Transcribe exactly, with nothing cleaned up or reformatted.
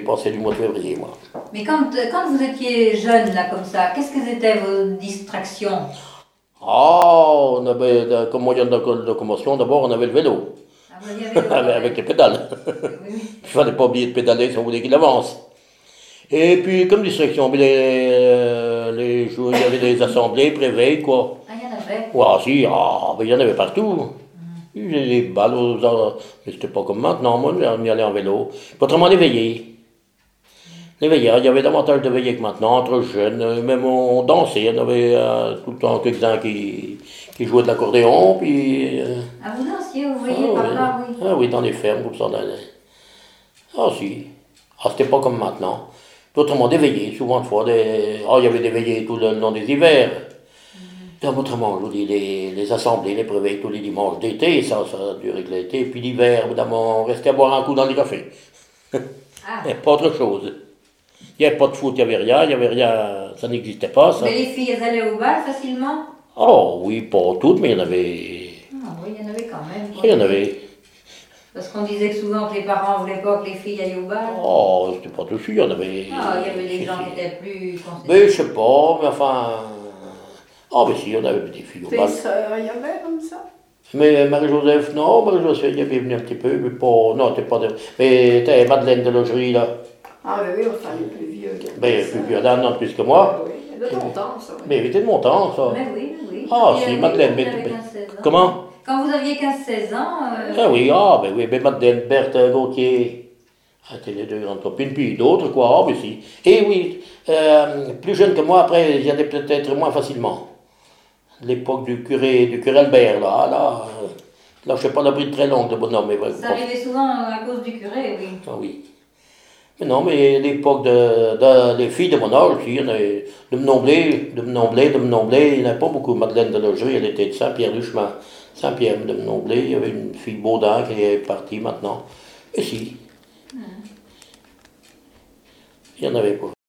passé du mois de février, moi. Mais quand, quand vous étiez jeune, là, comme ça, qu'est-ce que étaient vos distractions? Ah, on avait, de- comme moyen de loco- locomotion, d'abord, on avait le vélo, Ah, vous aviez le vélo, avec ouais. avec les pédales. Oui, oui. Il fallait pas oublier de pédaler si on voulait qu'il avance. Et puis, comme distraction, mais les, euh, les jours, il y avait des assemblées, préveilles, quoi. Ah, il y en avait. Ouais, si, ah, ben, il y en avait partout. Il y avait des balles aux ar- mais c'était pas comme maintenant, moi, on y allait en vélo. Puis autrement, les veillées. Les veillées, il y avait davantage de veillées que maintenant, entre jeunes, euh, même on dansait, on avait euh, tout le temps quelques-uns qui, qui jouaient de l'accordéon, puis... euh, Ah, vous dansiez, vous ah, voyez par oui. là, oui. Ah oui, dans les fermes, comme ça. Dans les- Ah si. Ah, c'était pas comme maintenant. Autrement, des veillées, souvent de fois, des... ah, il y avait des veillées tout le long des hivers. Et autrement, je vous dis, les, les assemblées, les préveilles tous les dimanches d'été, ça, ça a duré que l'été. Et puis l'hiver, évidemment, on restait à boire un coup dans les cafés. Ah. Et pas autre chose. Il n'y avait pas de foot, il n'y avait rien, il n'y avait rien, ça n'existait pas, ça. Mais les filles, elles allaient au bal facilement? Oh oui, pas toutes, mais il y en avait. Ah, oui, il y en avait quand même. Il y en avait. Parce qu'on disait que souvent que les parents voulaient pas que les filles aillent au bal. Oh, c'était pas tout suite, il y en avait. Ah, il y avait des gens qui étaient plus Mais considérés. je sais pas, mais enfin. Ah, mais si, il y en avait des filles au Tes bal. sœurs, il y avait comme ça? Mais Marie-Joseph, non, Marie-Joseph, il y avait venu un petit peu, mais pas. Non, t'es pas de. Mais t'es Madeleine de Logerie, là. Ah oui, oui, enfin les plus vieux. qui Ben, avaient plus ça. vieux d'un an de plus que moi. Oui, oui, de ton temps, ça. Oui. Mais il était de mon temps, ça. Mais oui, oui. Ah, Et, si, euh, Madeleine, quand mais- vous avez mais- quinze seize ans. Comment? Quand vous aviez quinze seize ans. euh, Ah oui, ah, ben oui, ben Madeleine, Berthe, Gauthier. Ah, c'était les deux grandes copines, puis d'autres, quoi. Ah, mais si. Et oui, euh, plus jeune que moi, après, j'y allais peut-être moins facilement. L'époque du curé, du curé Albert, là, là, euh, là, je sais pas la bride très longue, le bonhomme, mais vraiment. Ça arrivait souvent à cause du curé, oui. Ah oui. Mais non, mais l'époque de, de- des filles de mon âge, il y en avait de Menomblé, de Menomblé, de Menomblé, il n'y en avait pas beaucoup. Madeleine de Logerie, elle était de Saint-Pierre-du-Chemin. Saint-Pierre de Menomblé, il y avait une fille Baudin qui est partie maintenant. Et si. Il n'y en avait pas.